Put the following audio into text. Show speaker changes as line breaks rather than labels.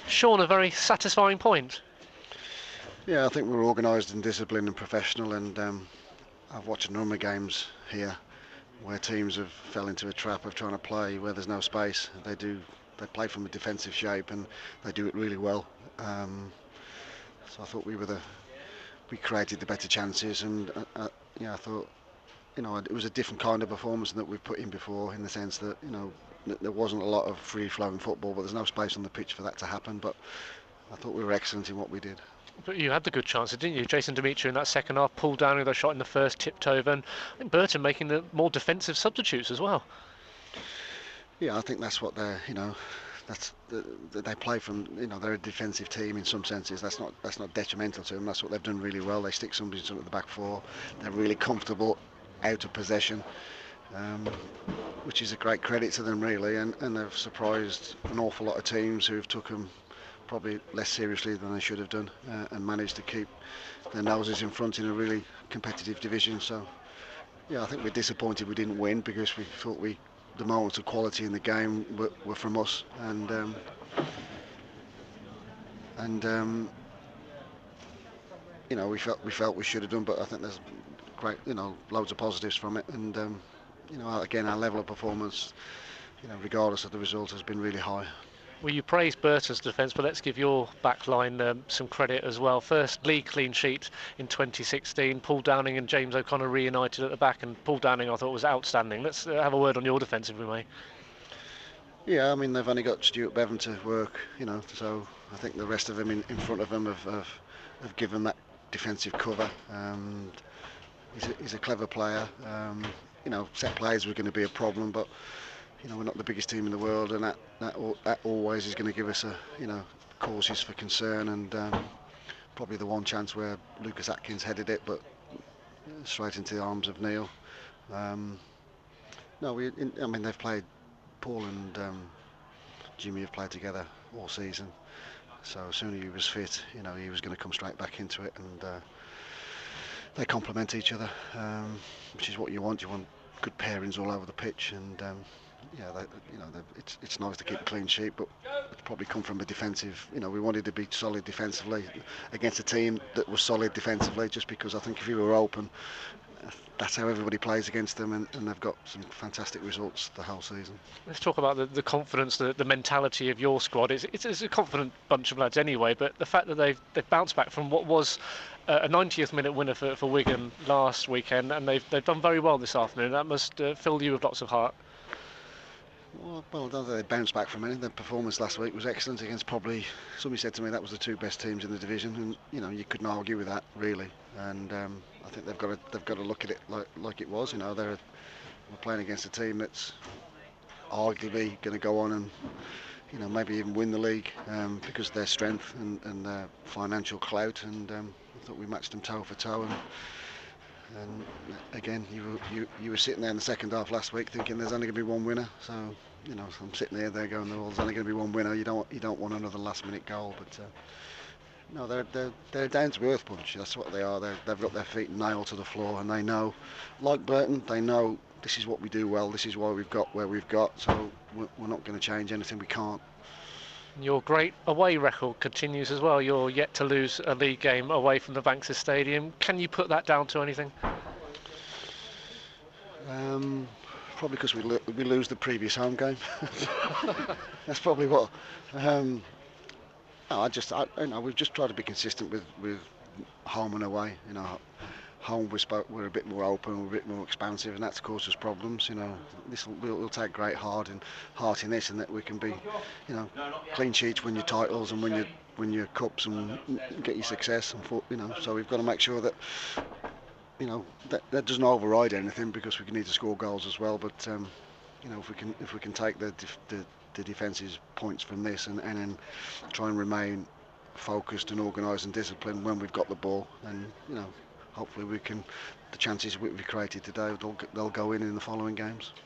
Sean, a very satisfying point.
Yeah, I think we're organised and disciplined and professional, and I've watched a number of games here where teams have fell into a trap of trying to play where there's no space. They play from a defensive shape and they do it really well. So I thought we created the better chances, and yeah, I thought it was a different kind of performance than that we've put in before, in the sense that there wasn't a lot of free flowing football, but there's no space on the pitch for that to happen. But I thought we were excellent in what we did.
But you had the good chances, didn't you? Jason Demetriou in that second half pulled down with a shot in the first, tipped over, and I think Burton making the more defensive substitutes as well.
Yeah, I think that's what they play from. They're a defensive team in some senses. That's not detrimental to them. That's what they've done really well. They stick somebody in the back four. They're really comfortable out of possession, um, which is a great credit to them really. And they've surprised an awful lot of teams who've took them probably less seriously than they should have done, and managed to keep their noses in front in a really competitive division. So yeah, I think we're disappointed we didn't win, because we thought the moments of quality in the game were from us, and we felt we should have done. But I think there's great, loads of positives from it, and again, our level of performance, regardless of the result, has been really high.
Well, you praised Burton's defence, but let's give your back line some credit as well. First league clean sheet in 2016. Paul Downing and James O'Connor reunited at the back, and Paul Downing I thought was outstanding. Let's have a word on your defence, if we may.
Yeah, I mean, they've only got Stuart Bevan to work, so I think the rest of them in front of them have given that defensive cover. He's a clever player. Set plays were going to be a problem, but we're not the biggest team in the world, and that always is going to give us causes for concern. And probably the one chance where Lucas Atkins headed it, but straight into the arms of Neil. No, they've played. Paul and Jimmy have played together all season, so as soon as he was fit, he was going to come straight back into it, and they complement each other, which is what you want. You want good pairings all over the pitch, and yeah, it's nice to keep a clean sheet, but it's probably come from a defensive. We wanted to be solid defensively against a team that was solid defensively, just because I think if you were open, that's how everybody plays against them, and they've got some fantastic results the whole season.
Let's talk about the confidence, the mentality of your squad. It's a confident bunch of lads anyway, but the fact that they've bounced back from what was a 90th minute winner for Wigan last weekend, and they've done very well this afternoon. That must fill you with lots of heart.
Well, I don't think they bounced back from anything. Their performance last week was excellent against, probably, somebody said to me that was the two best teams in the division, and you couldn't argue with that really. And I think they've got to look at it like it was. We're playing against a team that's arguably going to go on and maybe even win the league, because of their strength and their financial clout. And I thought we matched them toe for toe. And again, you were sitting there in the second half last week thinking there's only going to be one winner. So I'm sitting there going, well, there's only going to be one winner. You don't want another last minute goal. But no, they're a down to earth bunch. That's what they are. They've got their feet nailed to the floor, and they know, like Burton, they know this is what we do well. This is why we've got where we've got. So we're not going to change anything. We can't.
Your great away record continues as well. You're yet to lose a league game away from the Bankside Stadium. Can you put that down to anything?
Probably because we lose the previous home game. That's probably what. No, we've just tried to be consistent with home and away. Home we're a bit more open, we're a bit more expansive, and that's caused us problems. We'll take great heart in this, and that we can be, clean sheets, win your titles, and win your cups, and get your success. And so we've got to make sure that that doesn't override anything, because we need to score goals as well. But if we can take the defence's points from this, and then try and remain focused and organised and disciplined when we've got the ball, and hopefully the chances we've created today, they'll go in the following games.